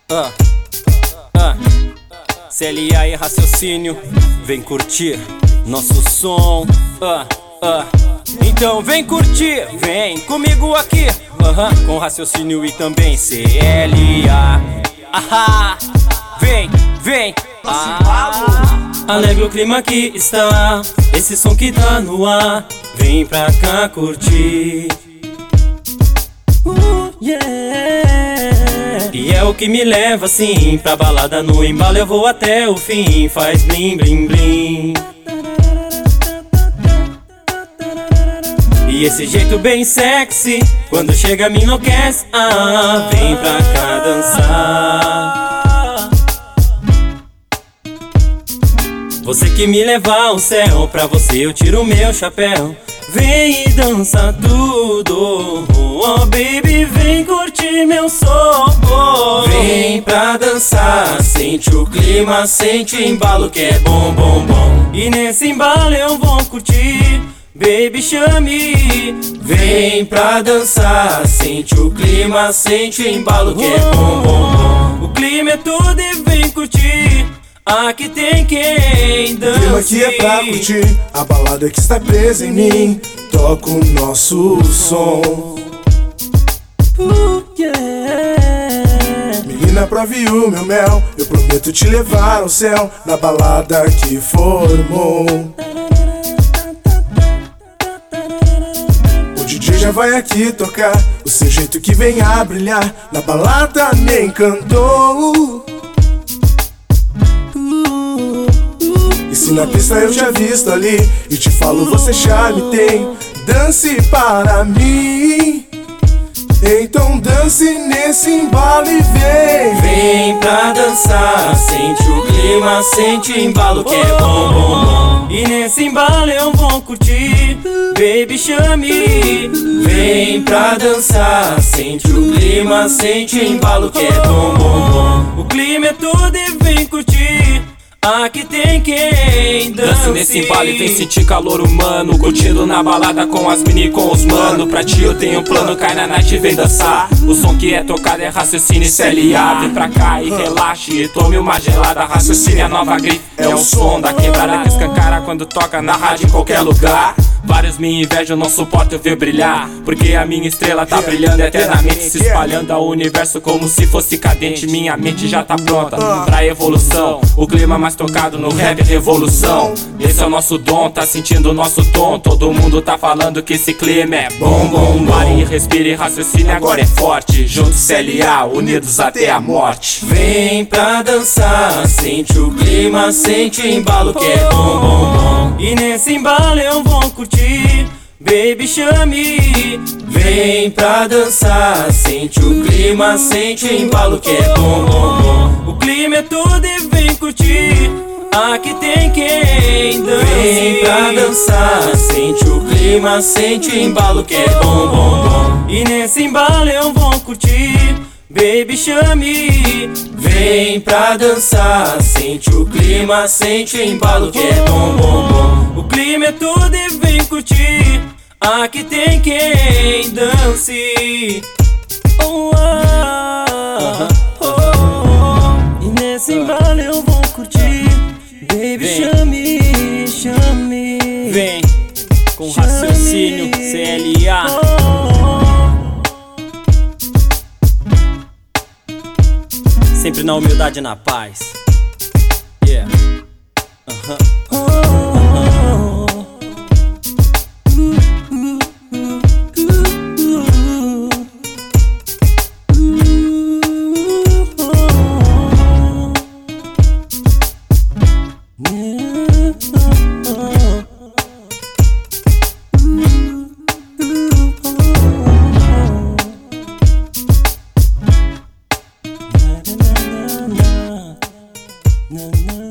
CLA e raciocínio, vem curtir nosso som. Então vem curtir, vem comigo aqui, com raciocínio e também CLA. Vem. Alegre o clima que está, esse som que tá no ar. Vem pra cá curtir. E é o que me leva assim pra balada no embalo. Eu vou até o fim, faz blim blim blim. E esse jeito bem sexy, quando chega me enlouquece. Vem pra cá dançar. Você que me leva ao céu, pra você eu tiro meu chapéu. Vem e dança tudo, oh baby, vem curtir meu som. Vem pra dançar, sente o clima, sente o embalo que é bom, bom, bom. E nesse embalo eu vou curtir, baby, chame. Vem pra dançar, sente o clima, sente o embalo que é bom, bom, bom. O clima é tudo e vem curtir. Aqui tem quem dança. O clima aqui é pra curtir, a balada que está presa em mim. Toca o nosso som. Menina, prove o meu mel, eu prometo te levar ao céu, na balada que formou. O DJ já vai aqui tocar, o seu jeito que vem a brilhar, na balada me encantou. E se na pista eu te avisto ali e te falo você charme tem, dance para mim. Então dance nesse embalo e vem. Vem pra dançar, sente o clima, sente o embalo que é bom, bom, bom. E nesse embalo eu vou curtir, baby, chame. Vem pra dançar, sente o clima, sente o embalo que é bom, bom, bom. O clima é tudo e vem curtir. Aqui tem quem dance nesse embalo e vem sentir calor humano, curtindo na balada com as mini e com os mano. Pra ti eu tenho um plano, cai na night e vem dançar. O som que é tocado é raciocínio e CLA. Vem pra cá e relaxe e tome uma gelada. Raciocínio, a nova grife é o som da quebrada que escancara quando toca na rádio em qualquer lugar. Vários me invejam, não suporto eu ver brilhar, porque a minha estrela tá brilhando eternamente, se espalhando ao universo como se fosse cadente. Minha mente já tá pronta pra evolução, o clima mais tocado no rap é revolução. Esse é o nosso dom, tá sentindo o nosso tom. Todo mundo tá falando que esse clima é bom, bom, bom. Pare e respire, raciocínio agora é forte. Juntos CLA, unidos até a morte. Vem pra dançar, sente o clima, sente o embalo que é bom, bom, bom. E nesse embalo eu vou curtir, baby, chame. Vem pra dançar, sente o clima, sente o embalo que é bom, bom, bom. O clima é tudo e vem curtir. Aqui tem quem dance. Vem pra dançar, sente o clima, sente o embalo que é bom, bom, bom. E nesse embalo eu vou curtir, baby, chame. Vem pra dançar, sente o clima, sente o embalo que é bom, bom, bom. O clima é tudo e vem curtir. Aqui tem quem dance. E nesse embalo eu vou curtir, baby, chame, chame. Vem com raciocínio CLA. Sempre na humildade e na paz. Yeah. Na na